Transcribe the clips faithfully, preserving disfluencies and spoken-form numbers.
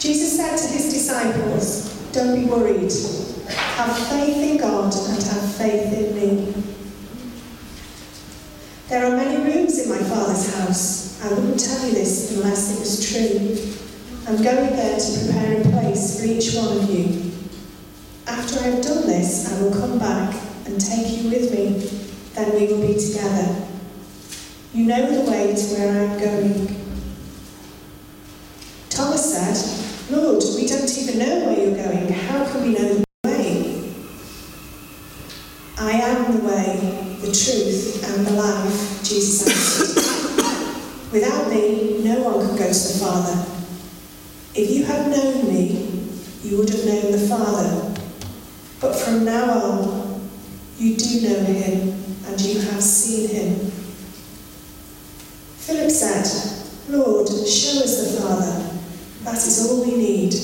Jesus said to his disciples, "Don't be worried. Have faith in God and have faith in me. There are many rooms in my Father's house. I wouldn't tell you this unless it was true. I'm going there to prepare a place for each one of you. After I have done this, I will come back and take you with me. Then we will be together. You know the way to where I am going." Thomas said, "Lord, we don't even know where you're going. How can we know the way?" "I am the way, the truth, and the life," Jesus answered. "Without me, no one can go to the Father. If you had known me, you would have known the Father. But from now on, you do know him, and you have seen him." Philip said, "Lord, show us the Father. That is all we need."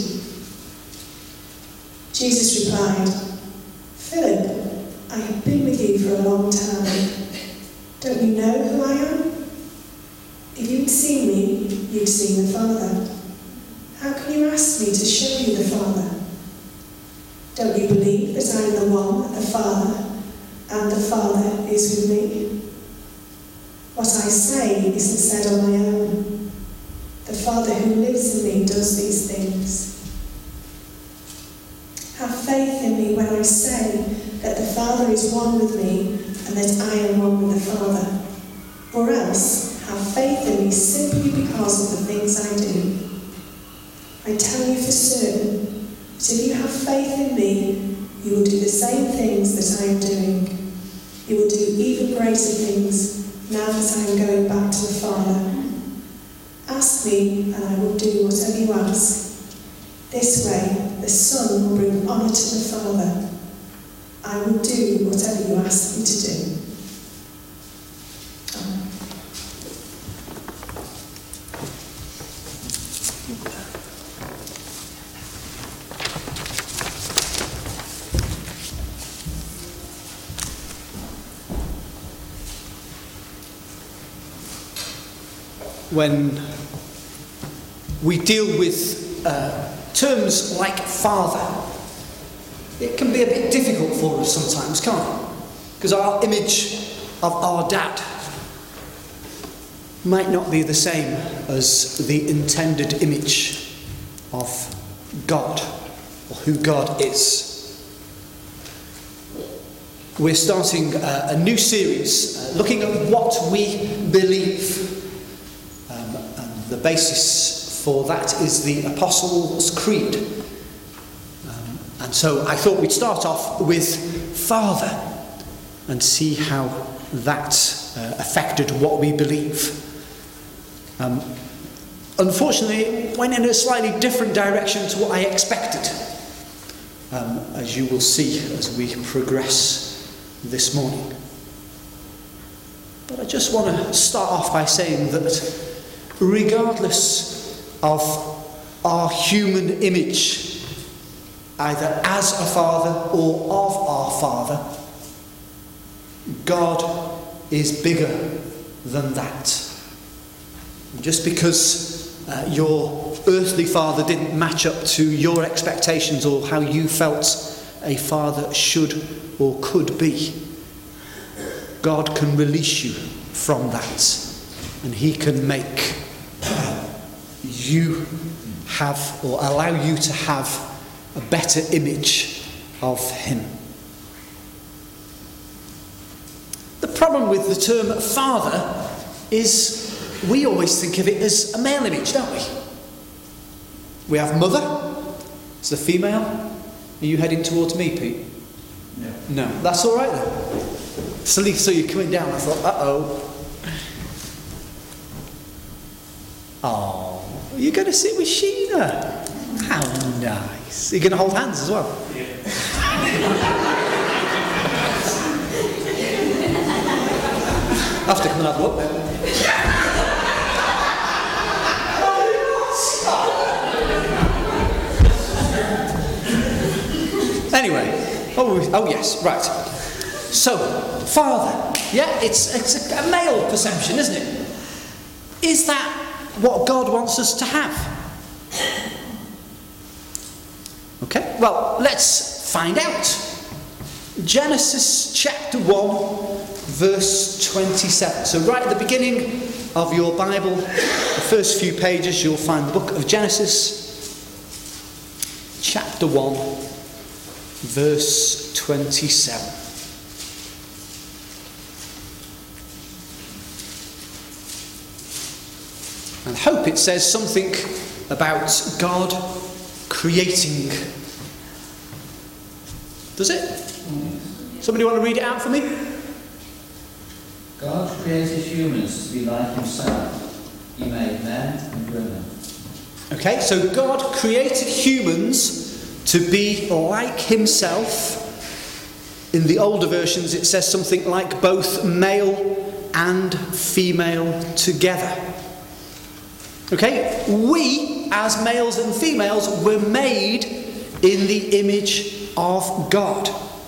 Jesus replied, "Philip, I have been with you for a long time. Don't you know who I am? If you'd seen me, you'd seen the Father. How can you ask me to show you the Father? Don't you believe that I am the one, the Father, and the Father is with me? What I say isn't said on my own. The Father who lives in me does these things. Have faith in me when I say that the Father is one with me and that I am one with the Father. Or else, have faith in me simply because of the things I do. I tell you for certain that if you have faith in me, you will do the same things that I am doing. You will do even greater things now that I am going back to the Father. Ask me, and I will do whatever you ask. This way, the Son will bring honour to the Father. I will do whatever you ask me to do." Amen. When we deal with uh, terms like father, it can be a bit difficult for us sometimes, can't it? Because our image of our dad might not be the same as the intended image of God, or who God is. We're starting a, a new series uh, looking at what we believe. Um, and the basis for that is the Apostles' Creed. Um, and so I thought we'd start off with Father and see how that uh, affected what we believe. Um, unfortunately, it went in a slightly different direction to what I expected, um, as you will see as we progress this morning. But I just want to start off by saying that regardless of our human image, either as a father or of our Father, God is bigger than that. Just because uh, your earthly father didn't match up to your expectations or how you felt a father should or could be, God can release you from that, and he can make you have, or allow you to have, a better image of him. The problem with the term father is we always think of it as a male image, don't we? We have mother, it's the female. Are you heading towards me, Pete? No. No, that's all right then. Suddenly, so you're coming down, I thought, uh-oh. Oh, you're going to sit with Sheena. How nice. Are you going to hold hands as well? Yeah. I have to come and have a look then. Anyway, oh, oh yes, right. So, father, yeah, it's, it's a, a male perception, isn't it? Is that what God wants us to have? well, let's find out. Genesis chapter one, verse twenty-seven. So right at the beginning of your Bible, the first few pages, you'll find the book of Genesis, chapter one, verse twenty-seven. And I hope it says something about God creating. Does it? Somebody want to read it out for me? God created humans to be like himself. He made men and women. Okay, so God created humans to be like himself. In the older versions it says something like both male and female together. Okay, we as males and females were made in the image of God.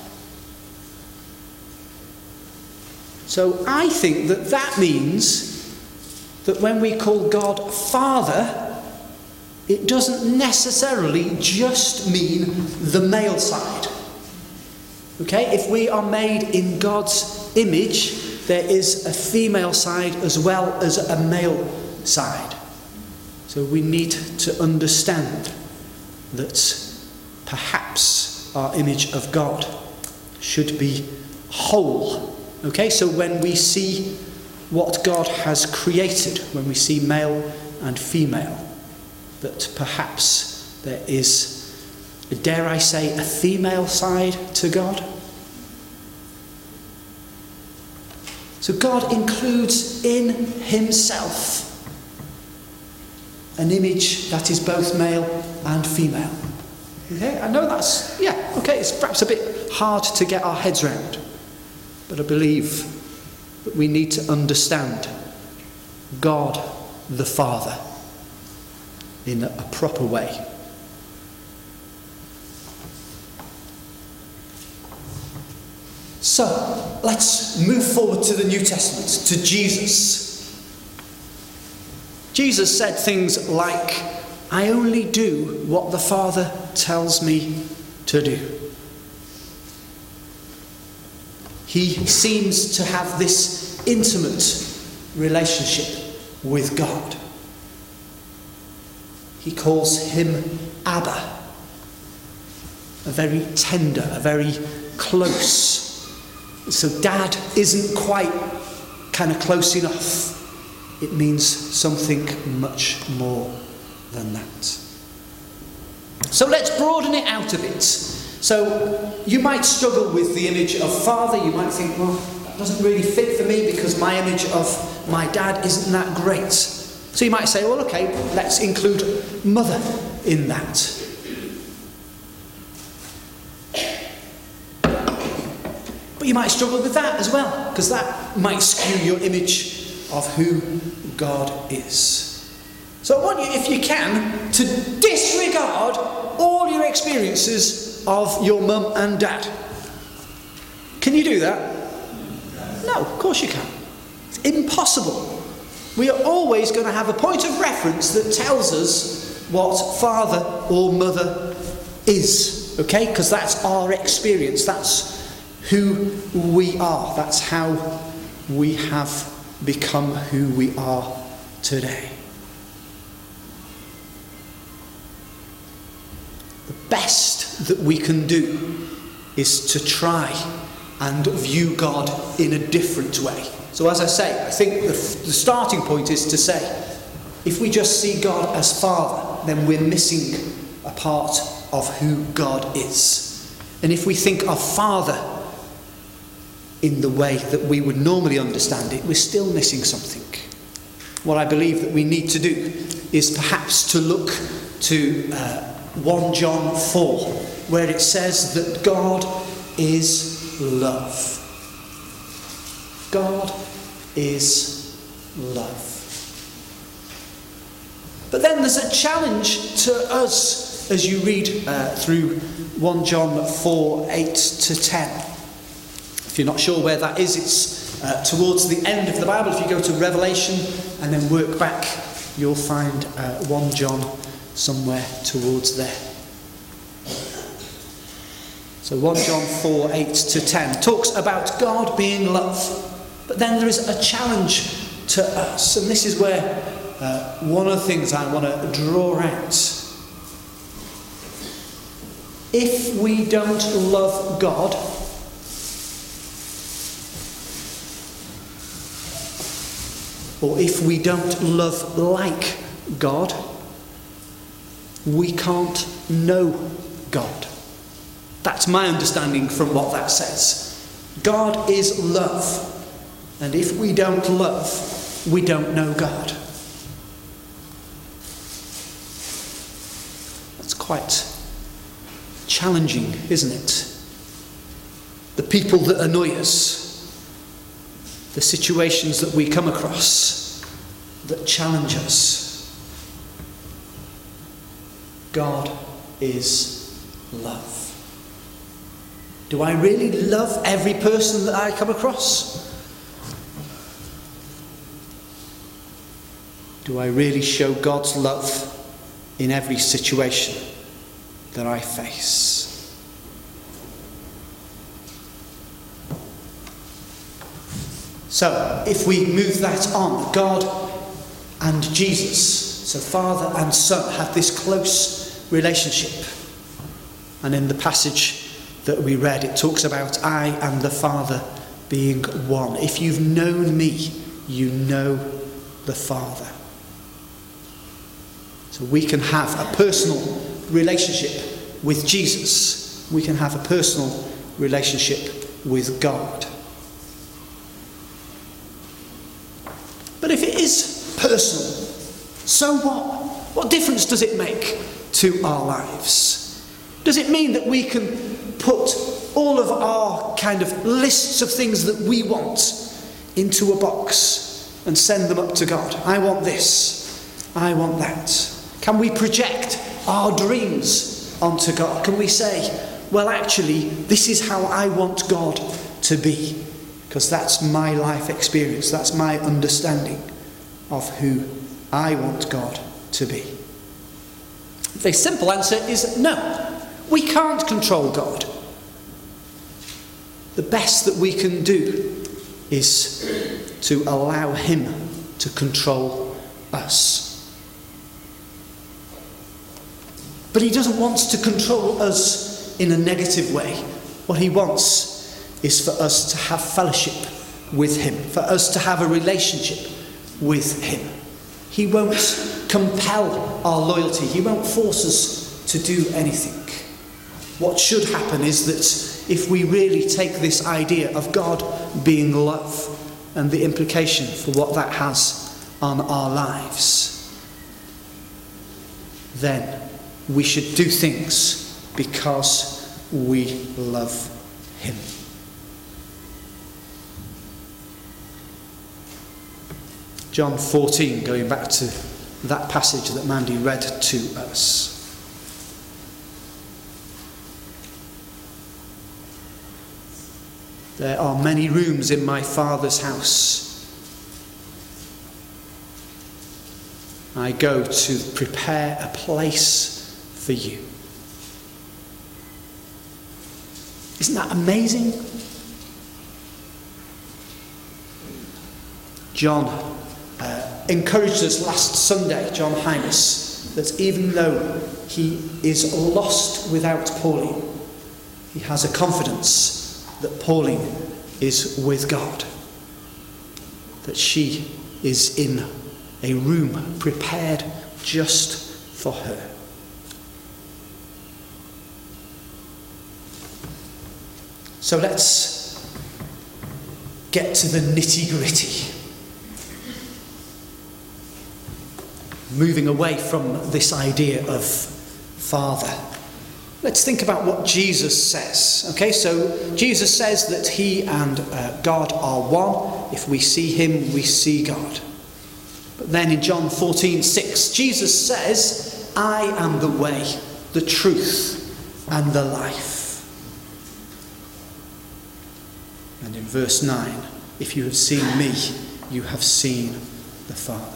So I think that that means that when we call God Father, it doesn't necessarily just mean the male side. Okay, if we are made in God's image, there is a female side as well as a male side. So we need to understand that perhaps our image of God should be whole. Okay, so when we see what God has created, when we see male and female, that perhaps there is, dare I say, a female side to God. So God includes in himself an image that is both male and female. Okay, I know that's, yeah, okay, it's perhaps a bit hard to get our heads round. But I believe that we need to understand God the Father in a proper way. So, let's move forward to the New Testament, to Jesus. Jesus said things like, I only do what the Father tells me to do. He seems to have this intimate relationship with God. He calls him Abba, a very tender, a very close. So Dad isn't quite kind of close enough. It means something much more than that. So let's broaden it out a bit. So you might struggle with the image of father. You might think, well, that doesn't really fit for me because my image of my dad isn't that great. So you might say, well, okay, let's include mother in that. But you might struggle with that as well, because that might skew your image of who God is. So I want you, if you can, to disregard all your experiences of your mum and dad. Can you do that? No, of course you can. It's impossible. We are always going to have a point of reference that tells us what father or mother is. Okay? Because that's our experience. That's who we are. That's how we have become who we are today. The best that we can do is to try and view God in a different way. So as I say, I think the, the starting point is to say, if we just see God as Father, then we're missing a part of who God is. And if we think of Father in the way that we would normally understand it, we're still missing something. What I believe that we need to do is perhaps to look to uh, First John four, where it says that God is love. God is love. But then there's a challenge to us as you read uh, through First John four, eight to ten. If you're not sure where that is, it's uh, towards the end of the Bible. If you go to Revelation and then work back, you'll find uh, First John somewhere towards there. So First John four, eight to ten talks about God being love. But then there is a challenge to us. And this is where uh, one of the things I want to draw out. If we don't love God, or if we don't love like God, we can't know God. That's my understanding from what that says. God is love. And if we don't love, we don't know God. That's quite challenging, isn't it? The people that annoy us, the situations that we come across that challenge us. God is love. Do I really love every person that I come across? Do I really show God's love in every situation that I face? So, if we move that on, God and Jesus, so Father and Son, have this close relationship. And in the passage that we read, it talks about I and the Father being one. If you've known me, you know the Father. So we can have a personal relationship with Jesus. We can have a personal relationship with God. But if it is personal, so what? What difference does it make to our lives? Does it mean that we can put all of our kind of lists of things that we want into a box and send them up to God? I want this. I want that. Can we project our dreams onto God? Can we say, well, actually, this is how I want God to be? Because that's my life experience. That's my understanding of who I want God to be. The simple answer is no. We can't control God. The best that we can do is to allow him to control us. But he doesn't want to control us in a negative way. What he wants is for us to have fellowship with him, for us to have a relationship with him. He won't compel our loyalty. He won't force us to do anything. What should happen is that if we really take this idea of God being love and the implication for what that has on our lives, then we should do things because we love him. John fourteen, going back to that passage that Mandy read to us. There are many rooms in my Father's house. I go to prepare a place for you. Isn't that amazing? John uh, encouraged us last Sunday, John Hymas, that even though he is lost without Pauline, he has a confidence that Pauline is with God, that she is in a room prepared just for her. So let's get to the nitty-gritty. Moving away from this idea of Father. Let's think about what Jesus says. Okay, so Jesus says that he and uh, God are one. If we see him, we see God. But then in John fourteen six, Jesus says, I am the way, the truth, and the life. And in verse nine, if you have seen me, you have seen the Father.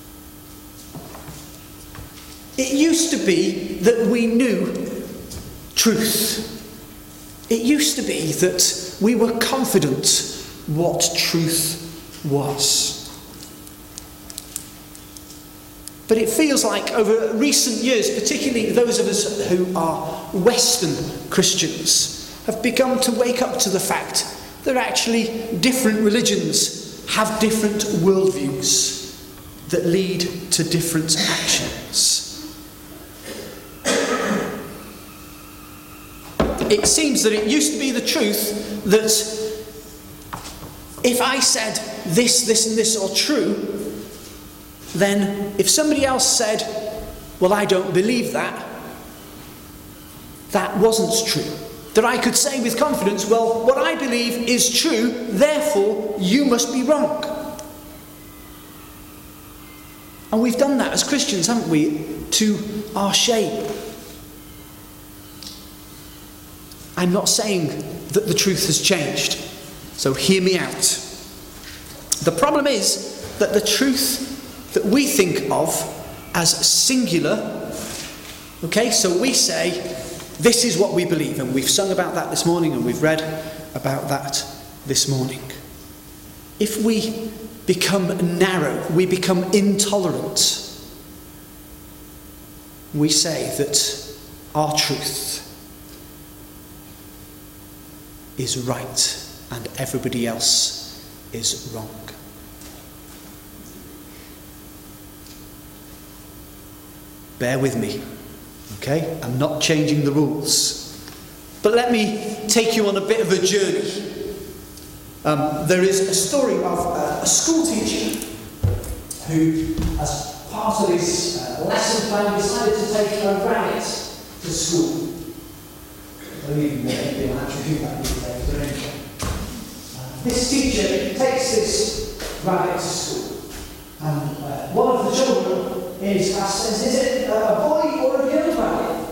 It used to be that we knew truth. It used to be that we were confident what truth was. But it feels like over recent years, particularly those of us who are Western Christians, have begun to wake up to the fact that actually different religions have different worldviews that lead to different actions. It seems that it used to be the truth that if I said this, this and this are true, then if somebody else said, well, I don't believe that, that wasn't true. That I could say with confidence, well, what I believe is true, therefore you must be wrong. And we've done that as Christians, haven't we, to our shame. I'm not saying that the truth has changed, so hear me out. The problem is that the truth that we think of as singular, okay, so we say, this is what we believe, and we've sung about that this morning, and we've read about that this morning. If we become narrow, we become intolerant, we say that our truth is right and everybody else is wrong. Bear with me, okay? I'm not changing the rules. But let me take you on a bit of a journey. Um, there is a story of uh, a school teacher who, as part of his uh, lesson plan, decided to take a rabbit to school. I believe they don't actually do that these days, but anyway. Uh, this teacher takes this rabbit to school, and uh, one of the children is asked, is it a boy or a girl rabbit?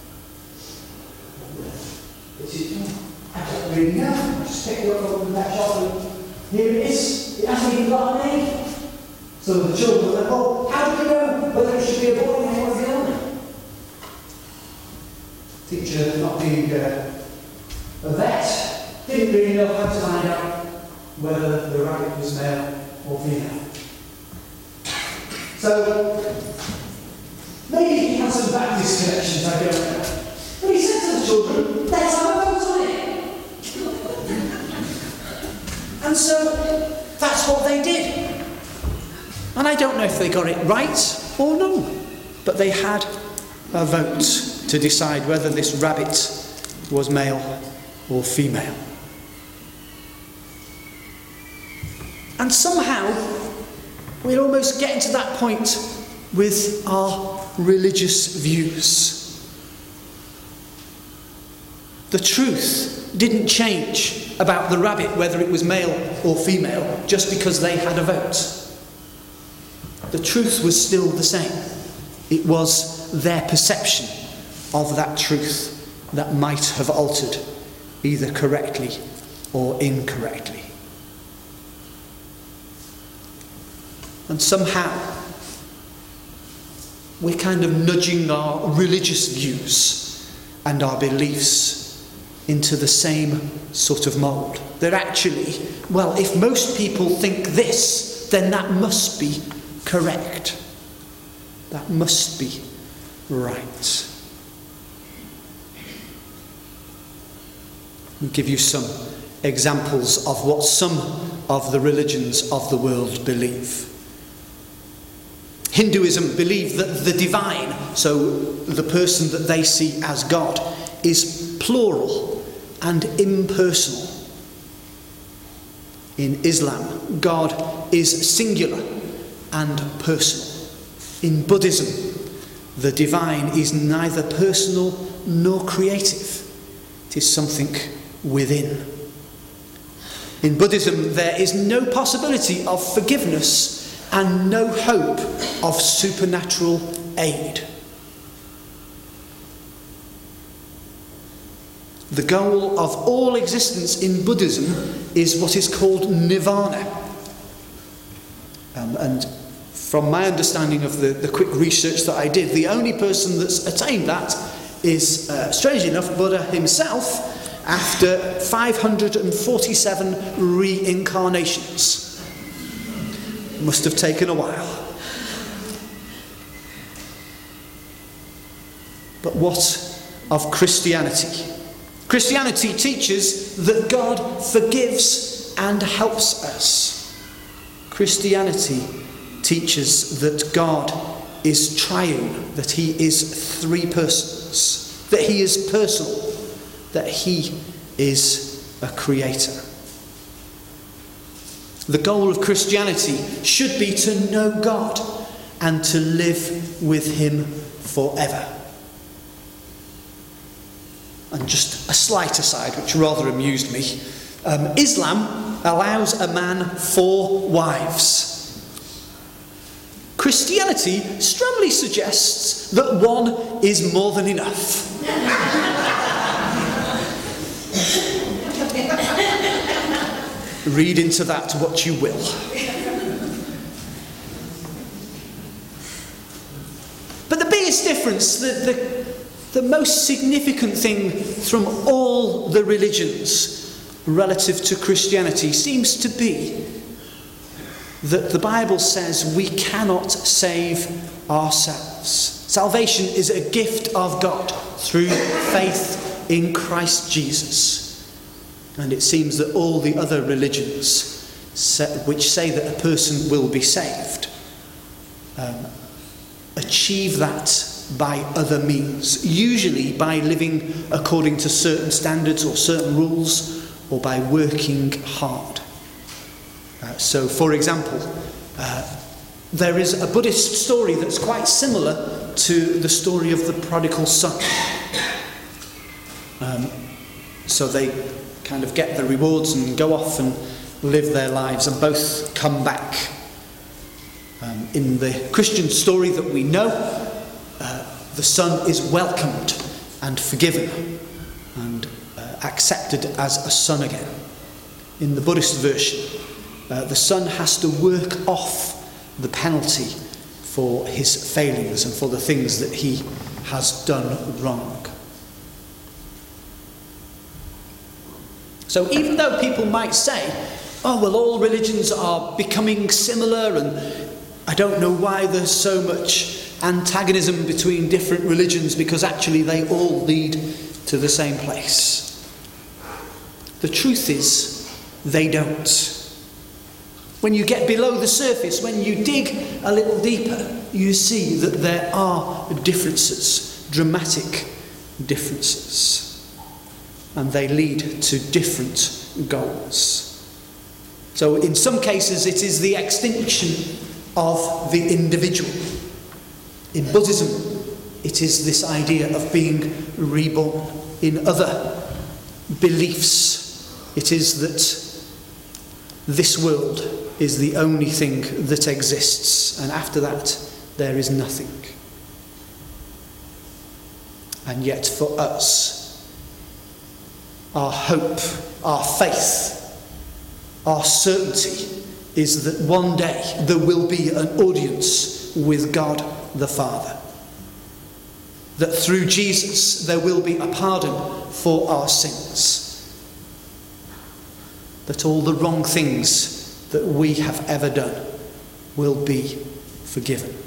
I don't really know. I just picked it up from that shop and here it is. It hasn't even got a name. So the children were like, oh, how do we know whether it should be a boy name or a girl name? Teacher, not being uh, a vet, didn't really know how to find out whether the rabbit was male or female. So, maybe he had some Baptist connections, I don't know. But he said to the children, let's have a vote on it. And so, that's what they did. And I don't know if they got it right or no, but they had a vote to decide whether this rabbit was male or female. And somehow, we're almost getting to that point with our religious views. The truth didn't change about the rabbit, whether it was male or female, just because they had a vote. The truth was still the same. It was their perception of that truth that might have altered, either correctly or incorrectly. And somehow, we're kind of nudging our religious views and our beliefs into the same sort of mould. They're actually, well, if most people think this, then that must be correct. That must be right. I'll give you some examples of what some of the religions of the world believe. Hinduism believe that the divine, so the person that they see as God, is plural and impersonal. In Islam, God is singular and personal. In Buddhism, the divine is neither personal nor creative. It is something within. In Buddhism, there is no possibility of forgiveness and no hope of supernatural aid. The goal of all existence in Buddhism is what is called nirvana. Um, and from my understanding of the, the quick research that I did, the only person that's attained that is, uh, strangely enough, Buddha himself, after five hundred forty-seven reincarnations. Must have taken a while. But what of Christianity? Christianity teaches that God forgives and helps us. Christianity teaches that God is triune, that he is three persons, that he is personal, that he is a creator. The goal of Christianity should be to know God and to live with him forever. And just a slight aside, which rather amused me, um, Islam allows a man four wives. Christianity strongly suggests that one is more than enough. Read into that what you will. But the biggest difference, the, the, the most significant thing from all the religions relative to Christianity seems to be that the Bible says we cannot save ourselves. Salvation is a gift of God through faith in Christ Jesus. And it seems that all the other religions say, which say that a person will be saved um, achieve that by other means, usually by living according to certain standards or certain rules, or by working hard. Uh, so, for example, uh, there is a Buddhist story that's quite similar to the story of the prodigal son. Um, so they kind of get the rewards and go off and live their lives, and both come back. Um, in the Christian story that we know, uh, the son is welcomed and forgiven and uh, accepted as a son again. In the Buddhist version, uh, the son has to work off the penalty for his failings and for the things that he has done wrong. So even though people might say, oh, well, all religions are becoming similar, and I don't know why there's so much antagonism between different religions, because actually they all lead to the same place. The truth is, they don't. When you get below the surface, when you dig a little deeper, you see that there are differences, dramatic differences. And they lead to different goals. So in some cases it is the extinction of the individual. In Buddhism it is this idea of being reborn. In other beliefs it is that this world is the only thing that exists, and after that there is nothing. And yet for us, our hope, our faith, our certainty is that one day there will be an audience with God the Father. That through Jesus there will be a pardon for our sins. That all the wrong things that we have ever done will be forgiven.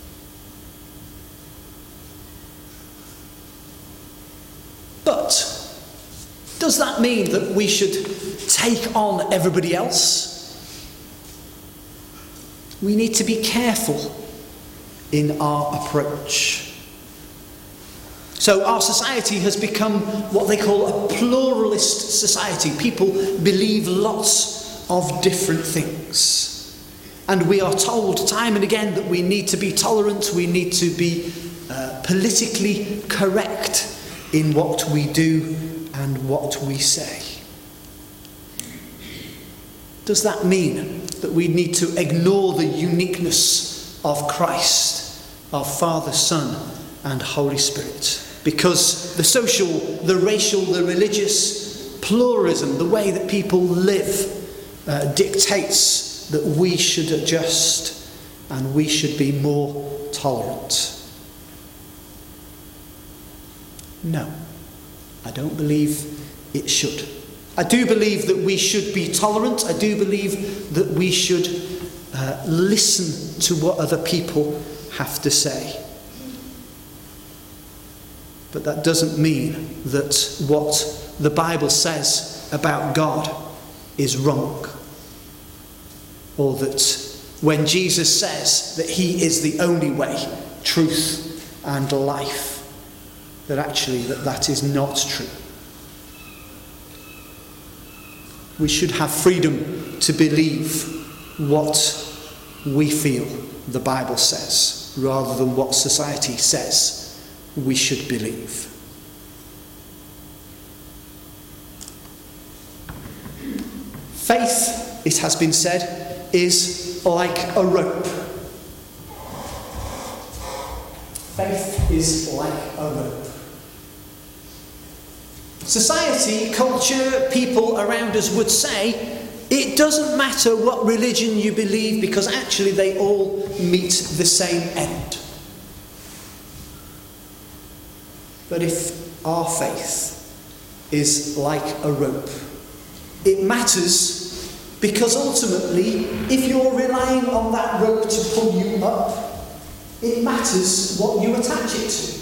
But does that mean that we should take on everybody else? We need to be careful in our approach. So our society has become what they call a pluralist society. People believe lots of different things. And we are told time and again that we need to be tolerant, we need to be uh, politically correct in what we do and what we say. Does that mean that we need to ignore the uniqueness of Christ, our Father, Son, and Holy Spirit? Because the social, the racial, the religious pluralism, the way that people live, uh, dictates that we should adjust and we should be more tolerant. No, I don't believe it should. I do believe that we should be tolerant. I do believe that we should uh, listen to what other people have to say. But that doesn't mean that what the Bible says about God is wrong. Or that when Jesus says that he is the only way, truth and life, that actually that, that is not true. We should have freedom to believe what we feel the Bible says, rather than what society says we should believe. Faith, it has been said, is like a rope. Faith is like a rope. Society, culture, people around us would say it doesn't matter what religion you believe, because actually they all meet the same end. But if our faith is like a rope, it matters because ultimately, if you're relying on that rope to pull you up, it matters what you attach it to.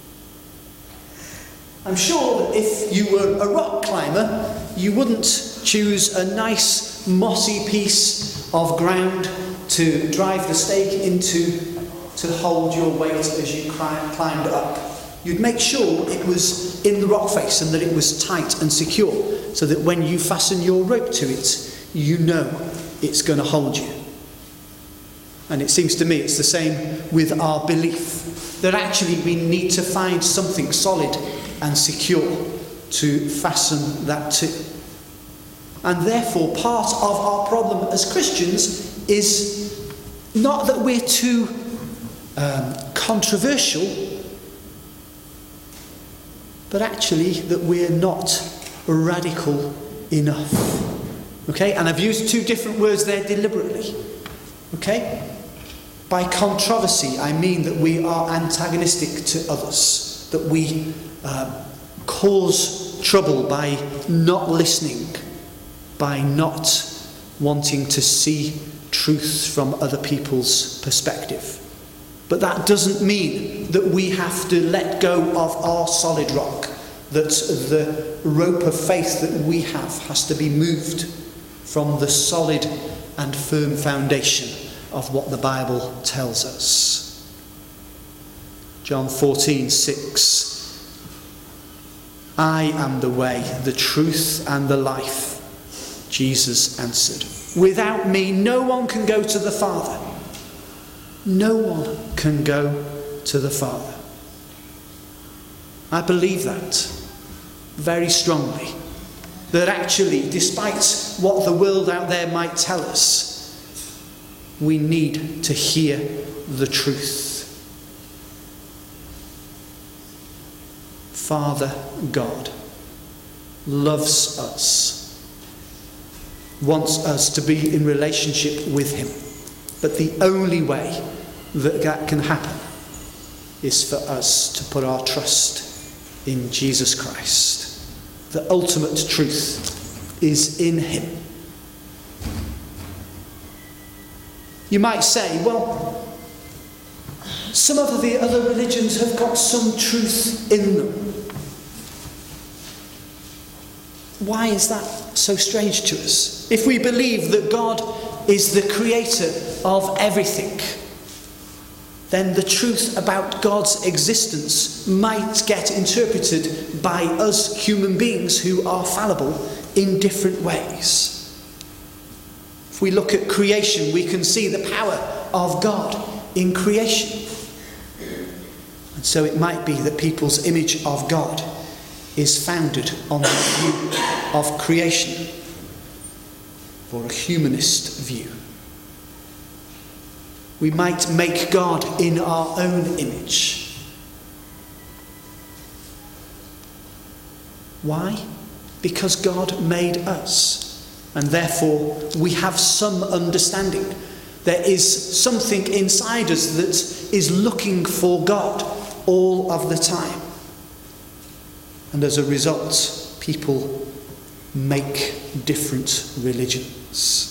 I'm sure that if you were a rock climber, you wouldn't choose a nice mossy piece of ground to drive the stake into to hold your weight as you climbed up. You'd make sure it was in the rock face and that it was tight and secure, so that when you fasten your rope to it, you know it's going to hold you. And it seems to me it's the same with our belief, that actually we need to find something solid and secure to fasten that to. And therefore, part of our problem as Christians is not that we're too um, controversial, but actually that we're not radical enough. Okay? And I've used two different words there deliberately. Okay? By controversy, I mean that we are antagonistic to others, that we uh, cause trouble by not listening, by not wanting to see truth from other people's perspective. But that doesn't mean that we have to let go of our solid rock, that the rope of faith that we have has to be moved from the solid and firm foundation of what the Bible tells us. John fourteen six. I am the way, the truth, and the life, Jesus answered. Without me, no one can go to the Father. No one can go to the Father. I believe that very strongly. That actually, despite what the world out there might tell us, we need to hear the truth. Father God loves us, wants us to be in relationship with him. But the only way that that can happen is for us to put our trust in Jesus Christ. The ultimate truth is in him. You might say, well, some of the other religions have got some truth in them. Why is that so strange to us? If we believe that God is the creator of everything, then the truth about God's existence might get interpreted by us human beings who are fallible in different ways. If we look at creation, we can see the power of God in creation. And so it might be that people's image of God is founded on the view of creation, or a humanist view. We might make God in our own image. Why? Because God made us. And therefore, we have some understanding. There is something inside us that is looking for God all of the time. And as a result, people make different religions.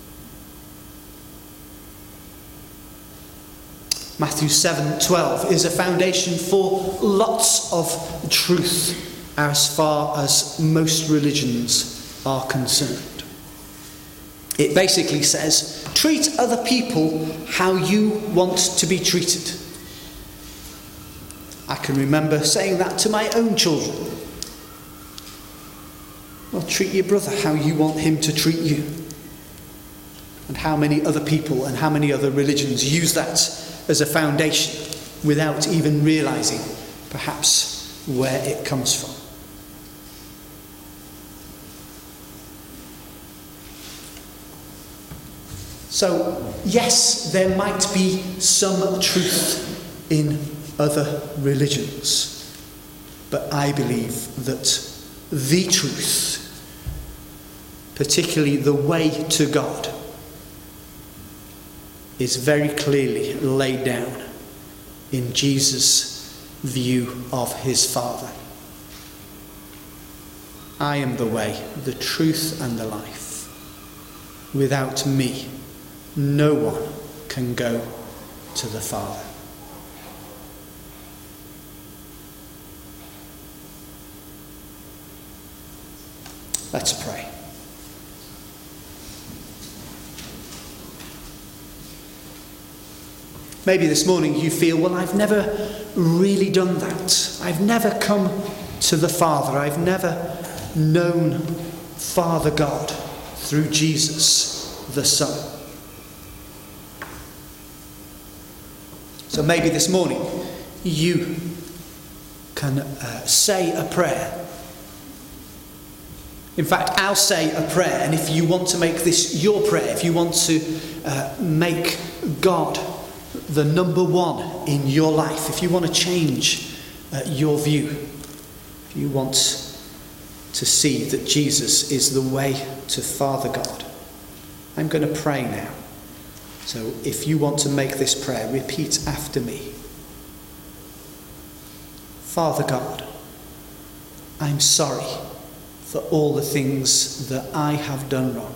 Matthew seven twelve is a foundation for lots of truth as far as most religions are concerned. It basically says, treat other people how you want to be treated. I can remember saying that to my own children. Well, treat your brother how you want him to treat you. And how many other people and how many other religions use that as a foundation without even realizing perhaps where it comes from. So, yes, there might be some truth in other religions, but I believe that the truth, particularly the way to God, is very clearly laid down in Jesus' view of his Father. I am the way, the truth, and the life. Without me, no one can go to the Father. Let's pray. Maybe this morning you feel, well, I've never really done that. I've never come to the Father. I've never known Father God through Jesus, the Son. So maybe this morning you can uh, say a prayer. In fact, I'll say a prayer, and if you want to make this your prayer, if you want to uh, make God the number one in your life, if you want to change uh, your view, if you want to see that Jesus is the way to Father God, I'm going to pray now. So if you want to make this prayer, repeat after me. Father God, I'm sorry for all the things that I have done wrong.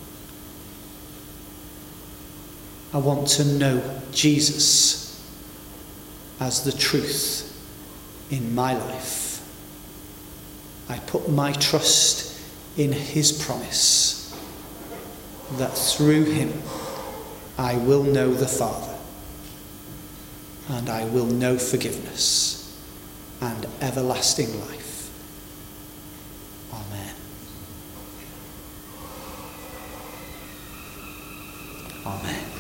I want to know Jesus as the truth in my life. I put my trust in his promise that through him I will know the Father, and I will know forgiveness and everlasting life. Amen. Amen.